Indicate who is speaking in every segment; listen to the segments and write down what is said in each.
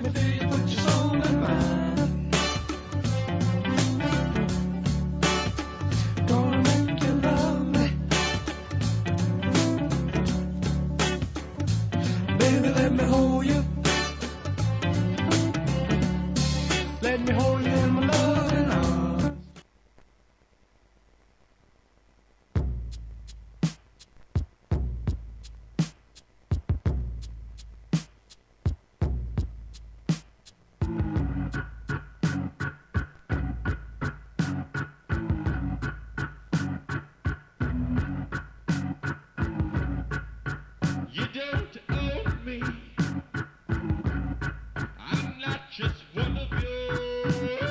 Speaker 1: me feel you put your soul in mine. Gonna make you love me. Baby, let me hold you. Let me hold you in my loving arms.
Speaker 2: You don't own me. I'm not just one of yours.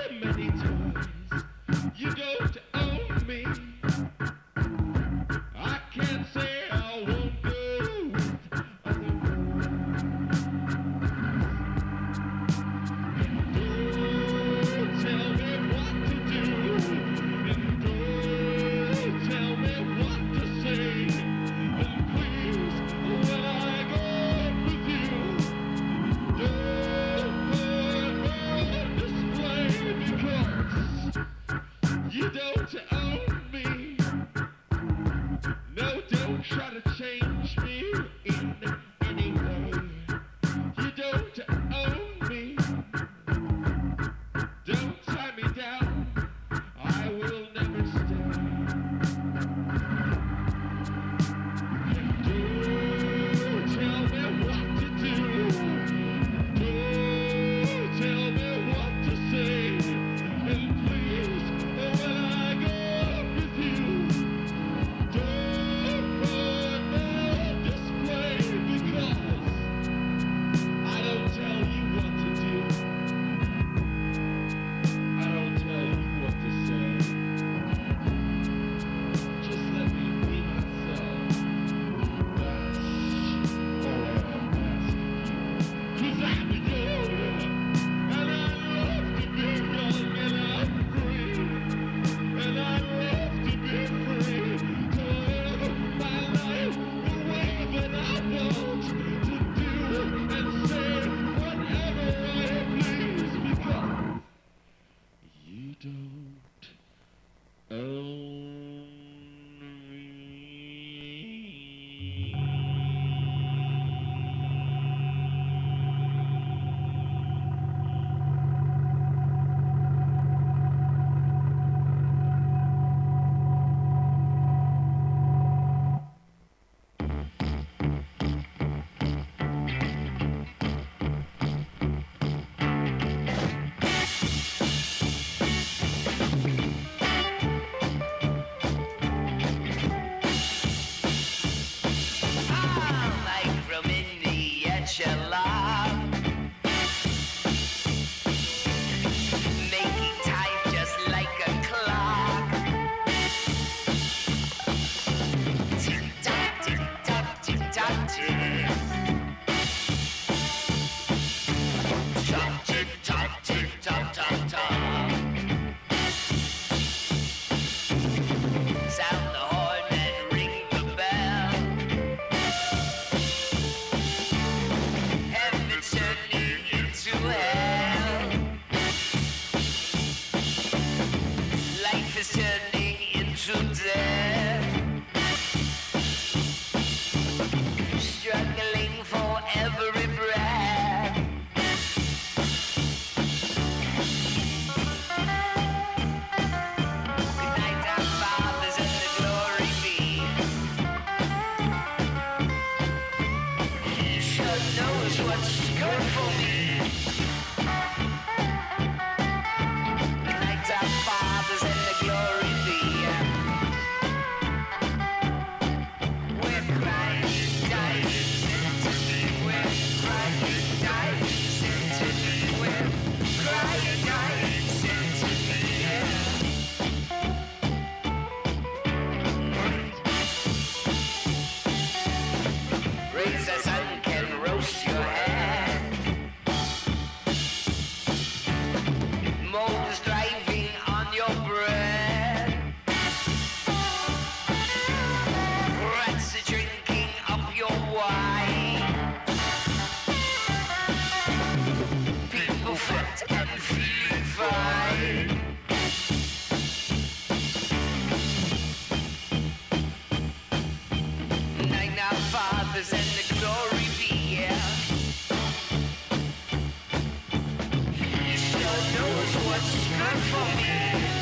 Speaker 3: for me.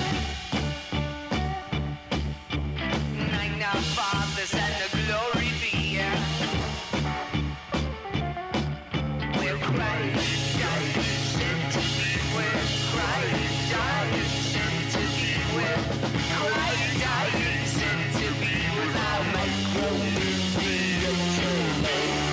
Speaker 3: Nine our fathers and the glory be. We're crying, dying, sent to be. We're crying, dying, sent to be. We're crying, dying, sent to be. Without my growing being.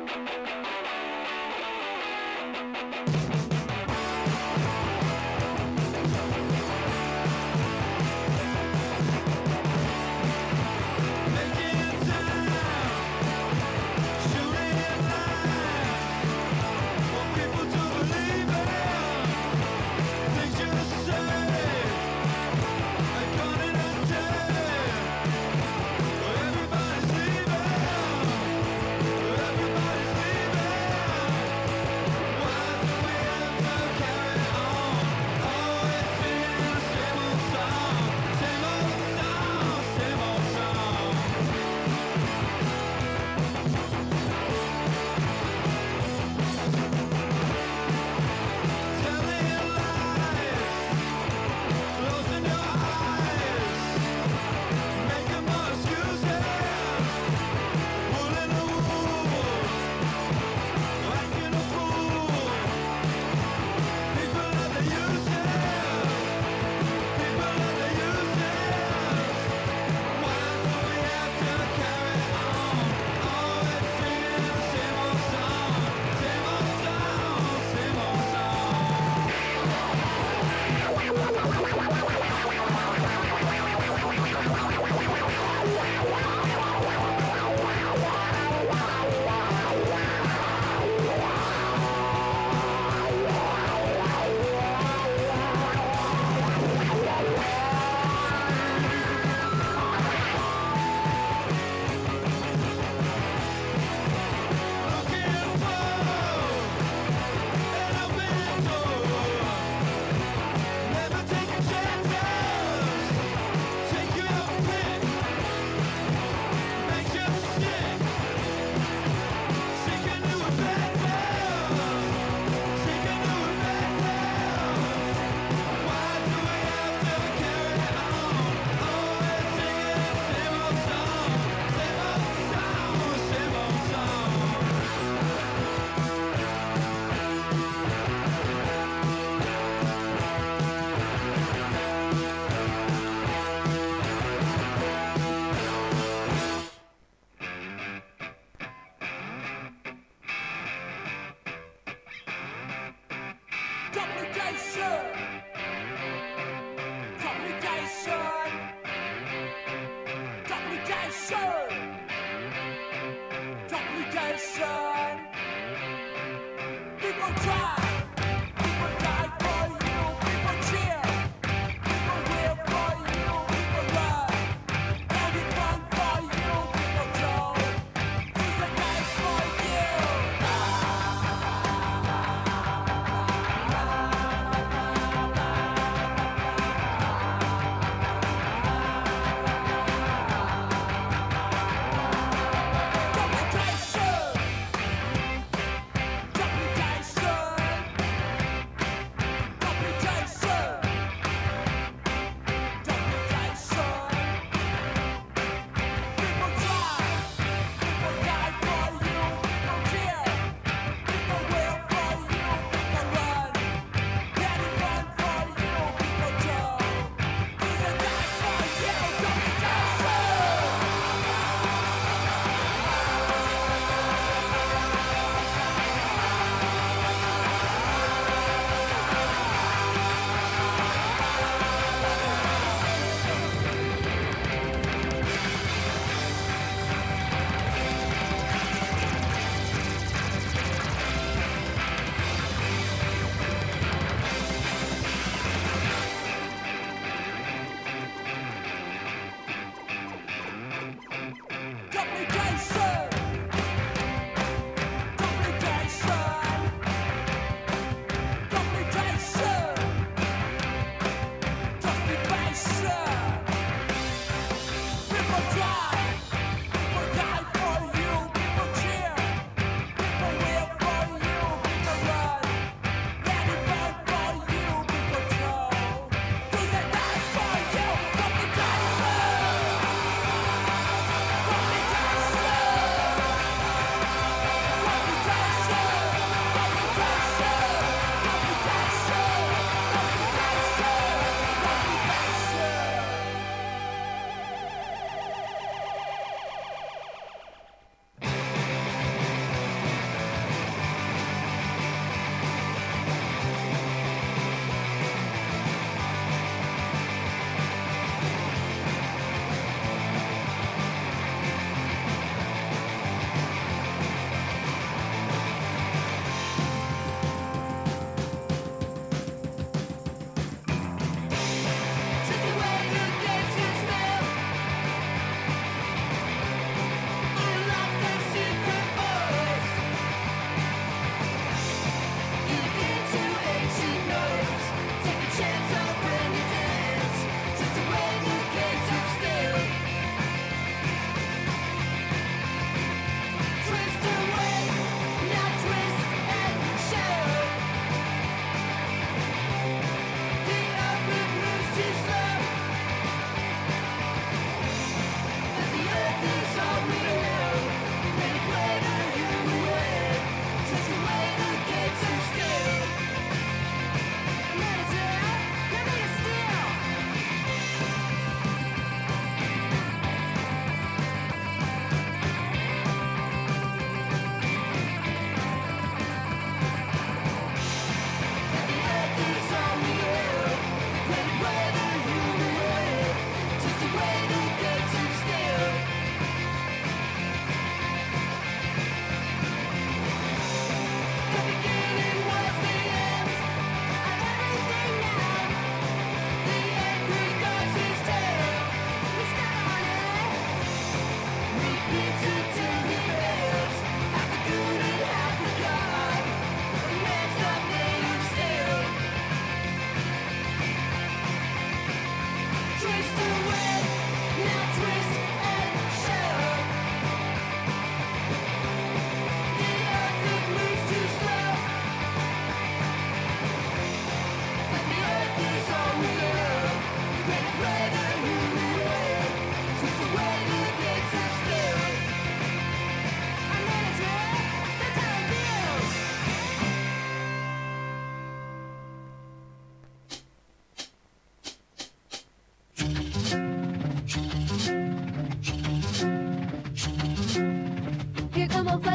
Speaker 4: Complication.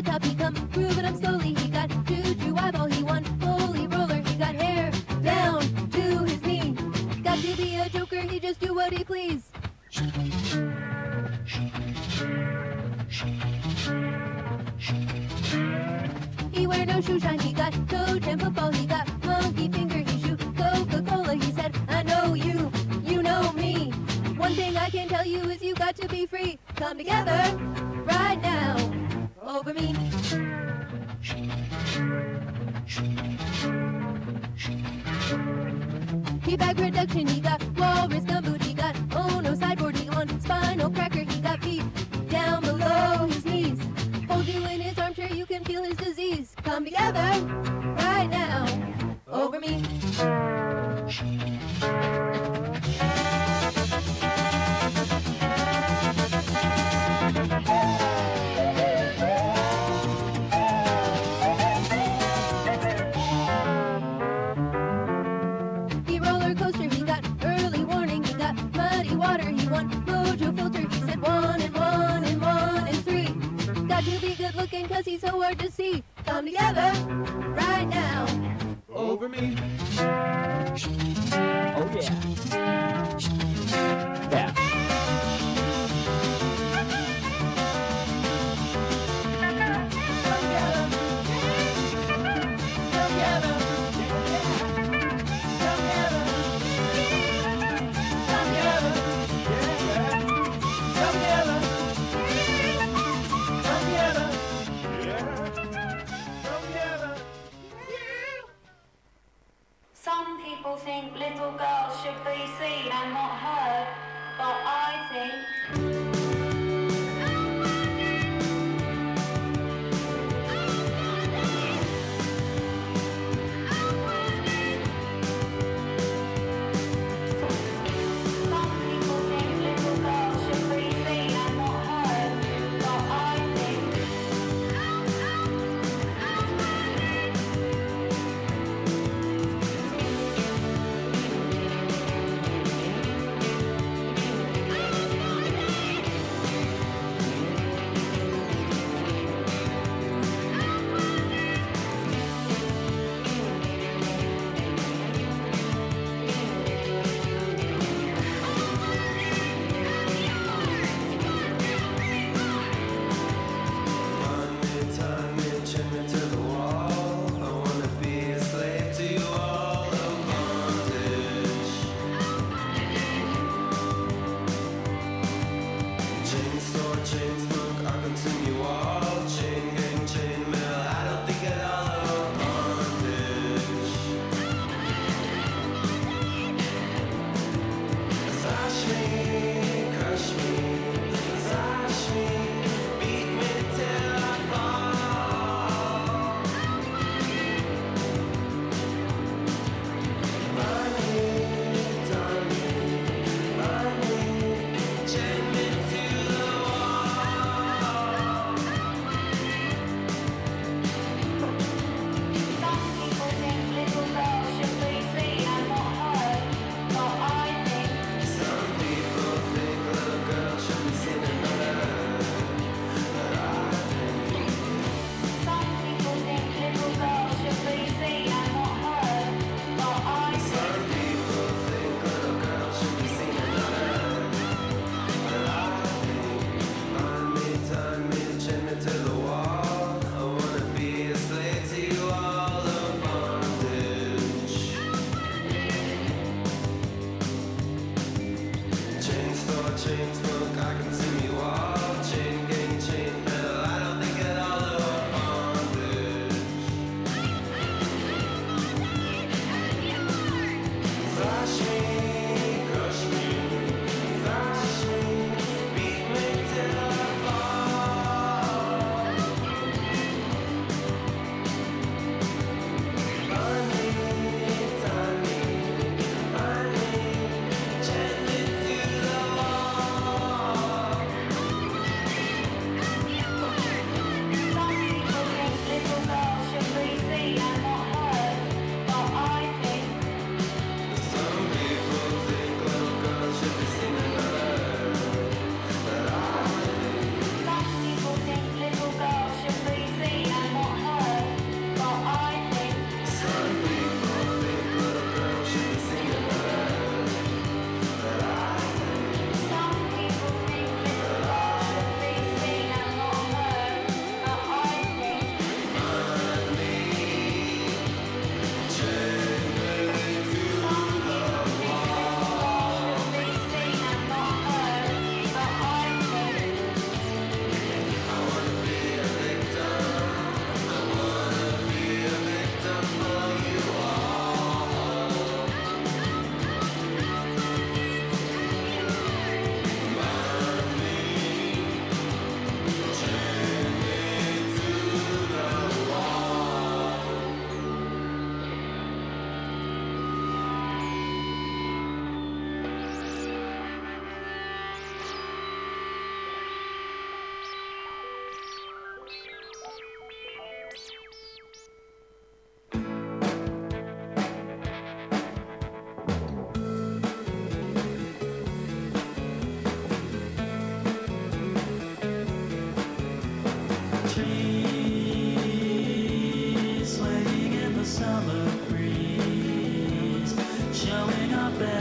Speaker 4: top, he come grooving up slowly. He got juju eyeball, he won holy roller. He got hair down to his knee. Got to be a joker, he just do what he please. He wear no shoe shine, he got toe jam football, he got monkey finger, he shoot Coca-Cola. He said, I know you, you know me. One thing I can tell you is you got to be free. Come together right now over me. He bag production, he got walrus gumboot, he got Ono sideboard, he won spinal cracker, he got feet down below his knees. Hold you in his armchair, you can feel his disease. Come together right now over me. He roller coaster, he got early warning, he got muddy water, he won mojo filter, he said 1 and 1 and 1 and 3. Got to be good looking cause he's so hard to see. Come together right now
Speaker 1: Over me.
Speaker 5: Oh yeah. Yeah.
Speaker 6: Some people think little girls should be seen and not heard, but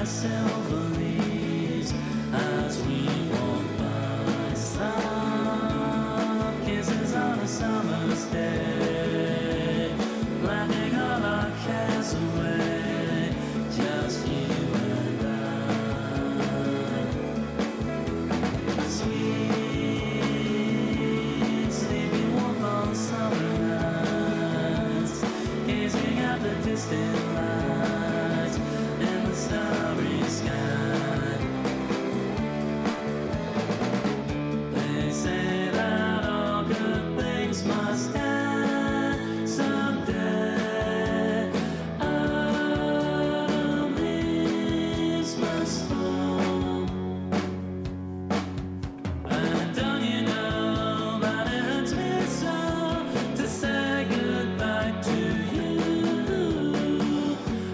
Speaker 5: silver leaves as we walk by. Some kisses on a summer's day, laughing all our cares away, just you and I. Sweet, sleeping warm on summer nights, gazing at the distant lights in the starry sky. They say that all good things must end someday. Autumn leaves must fall. And don't you know that it hurts me so to say goodbye to you?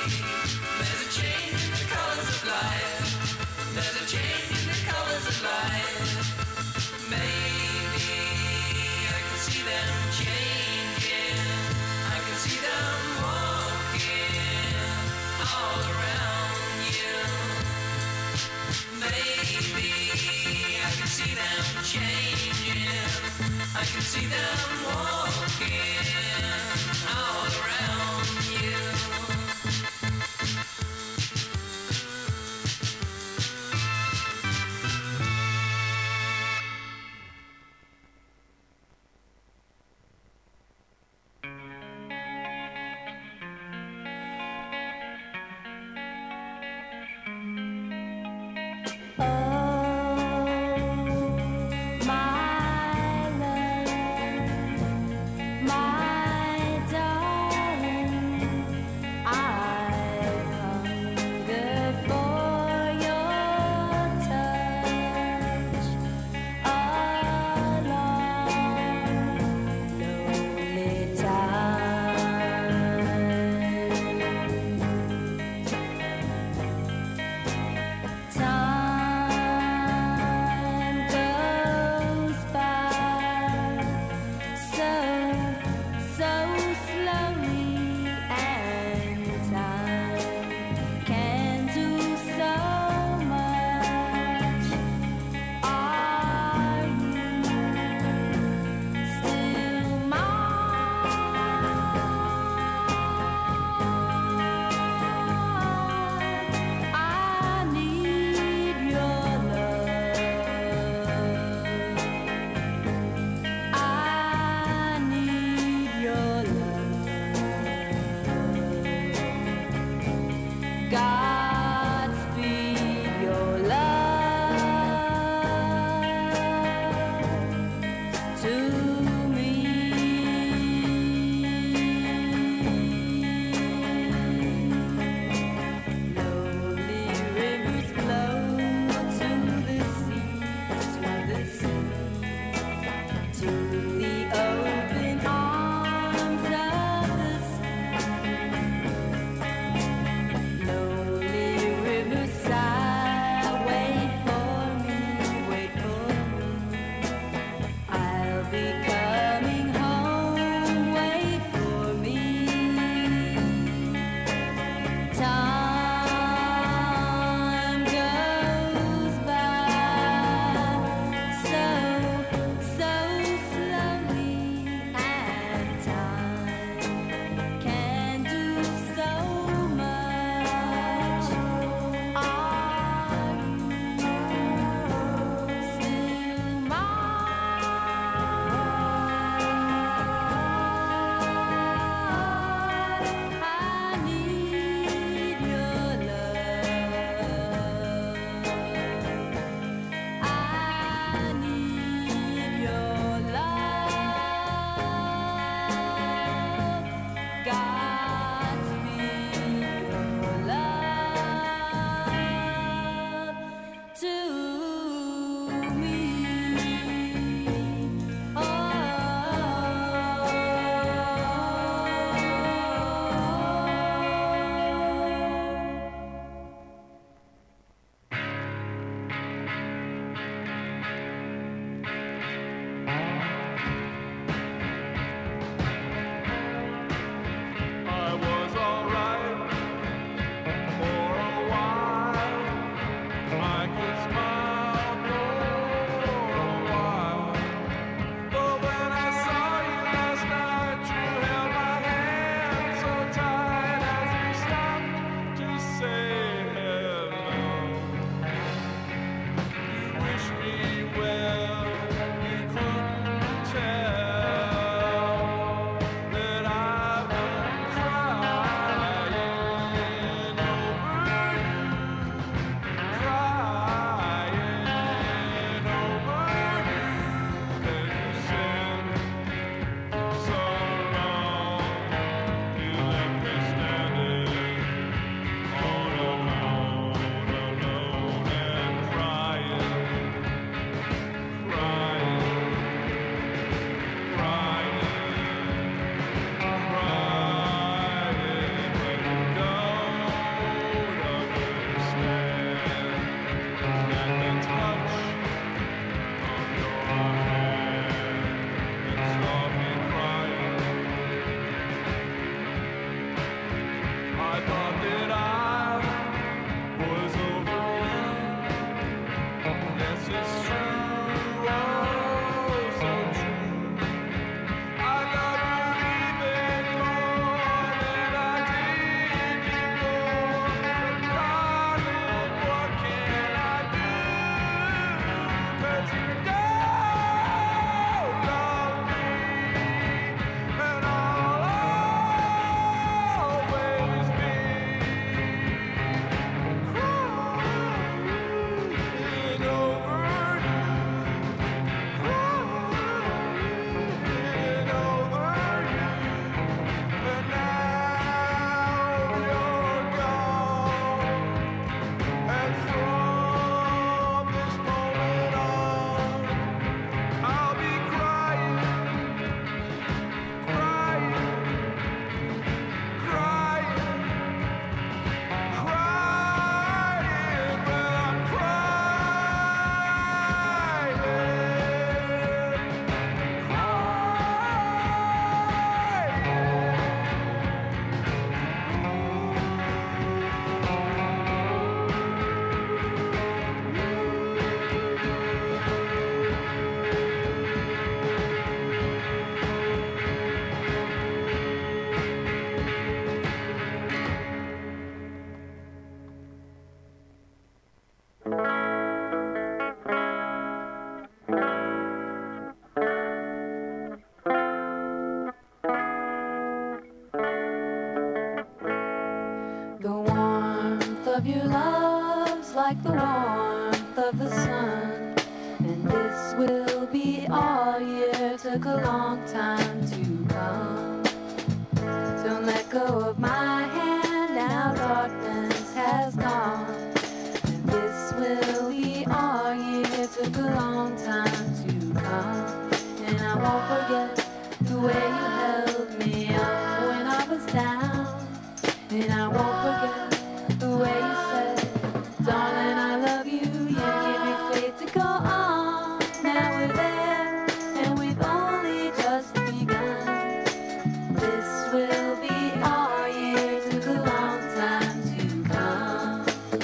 Speaker 5: There's a change in the colors of life. There's a change in the colors of life. Maybe I can see them changing. I can see them walking all around you. Maybe I can see them changing. I can see them walking all around you.
Speaker 6: Time
Speaker 4: of your love's like the warmth of the sun, and this will be all year. Took a long time to come. Don't let go of my hand, now darkness has gone. And this will be all year. Took a long time to come. And I won't forget the way you held me up when I was down. And I won't forget the way you said, darling, I love you. You give me faith to go on. Now we're there, and we've only just begun. This will be our year. Took a long time to come.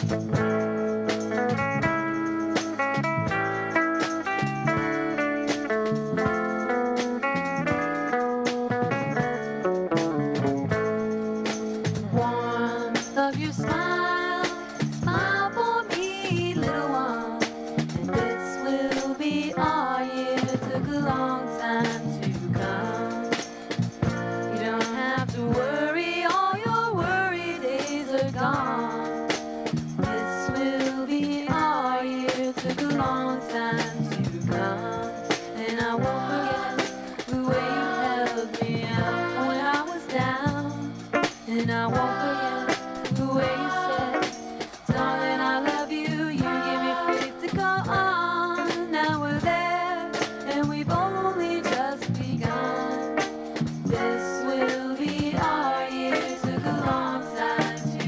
Speaker 4: Warmth of your smile, smile for me, little one. And this will be our year. Took a long time to come. You don't have to worry, all your worry days are gone. This will be our year. Took a long time to come. And I won't forget the way you held me up when I was down. And I won't forget the way you said, darling, I love you. You give me faith to go on. Now we're there, and we've only just begun. This will be our year. Took a long time to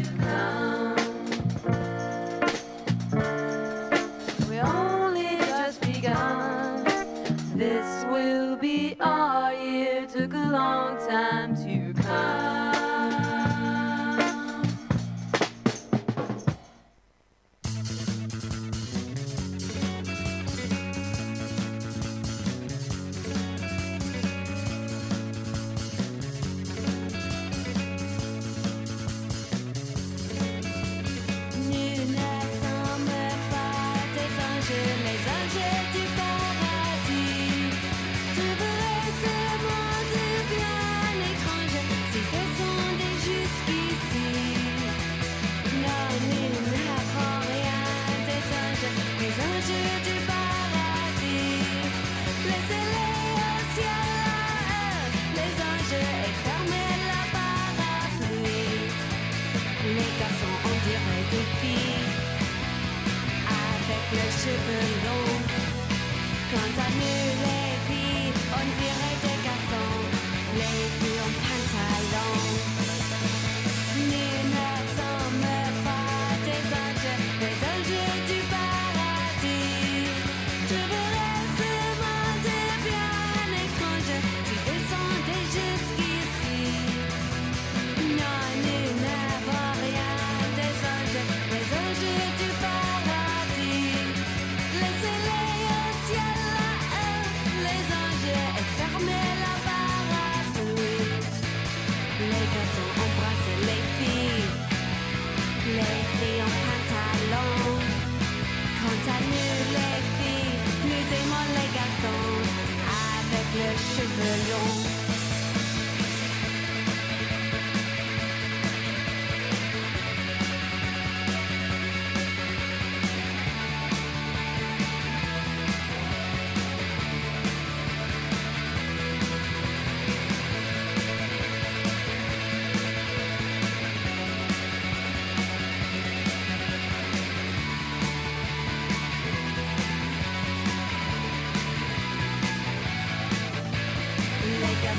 Speaker 4: come. We only just begun. This will be our year. Took a long time to come.
Speaker 6: Nul ne semble pas des anges, les anges du paradis. Tu verrais ce monde bien étrange si descendais jusqu'ici. Non, nul n'apprend rien des anges du paradis. Laissez-les au ciel à eux, les anges, et fermez la parapluie. Les garçons, on dirait des filles, avec les cheveux longs. Quant à nous, les filles, on dirait des garçons, les filles en pantalon. Nous ne sommes pas des anges du paradis. Tu verrais ce monde bien étrange si descendais jusqu'ici. Non, nous n'avons rien des anges du paradis. Laissez-les au ciel à eux, les anges, et fermez la parapluie. Les garçons embrassent les filles en pantalon. Quant à nous, les filles, nous aimons les garçons avec les cheveux longs. Les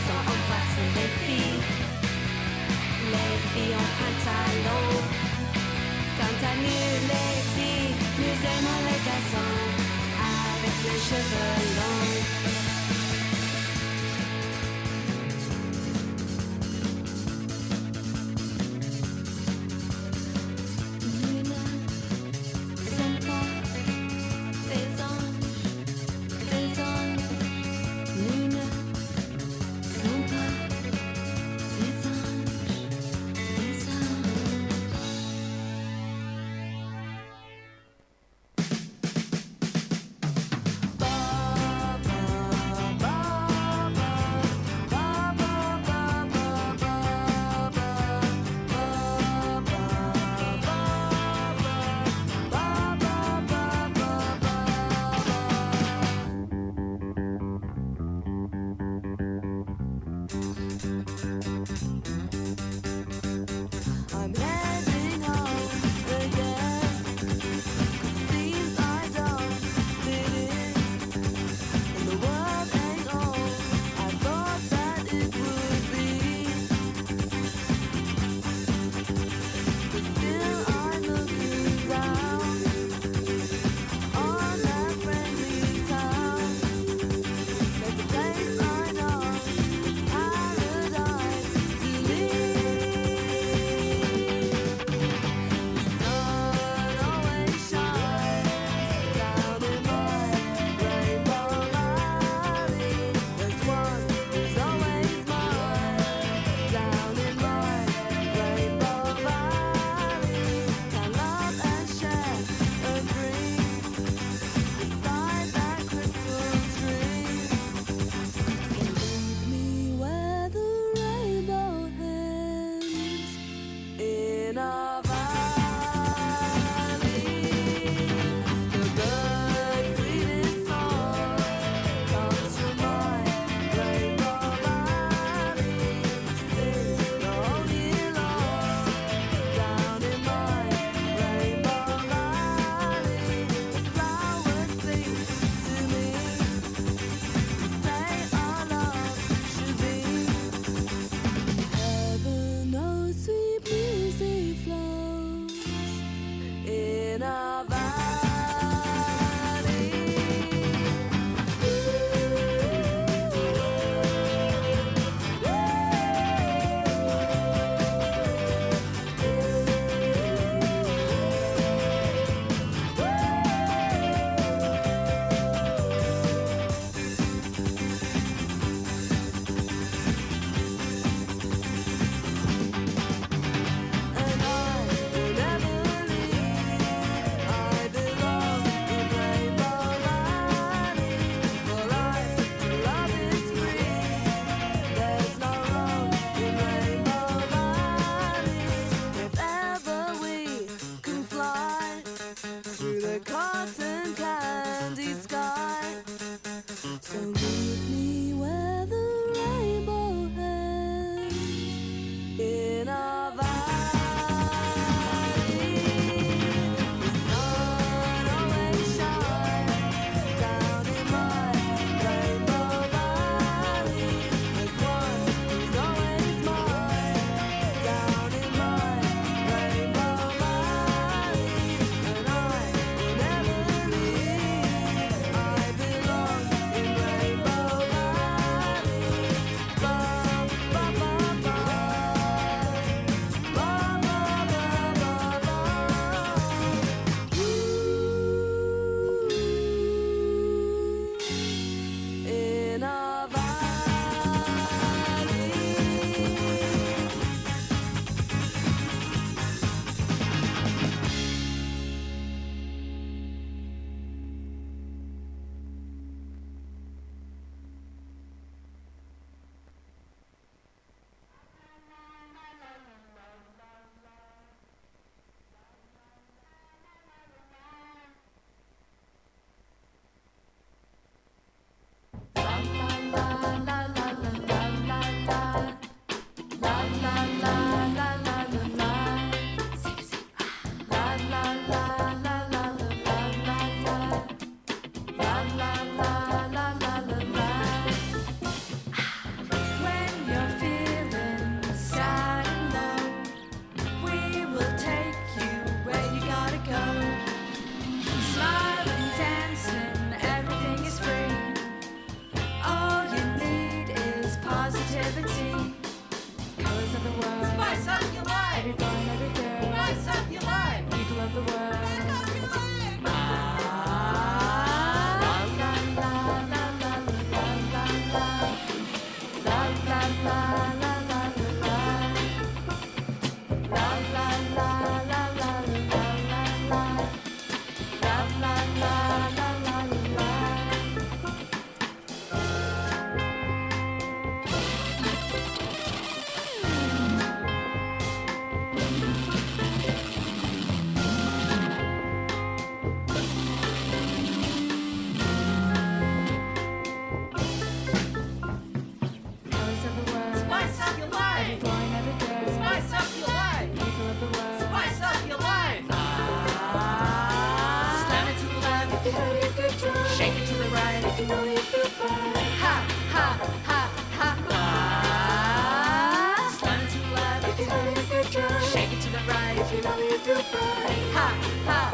Speaker 4: Ha, ha,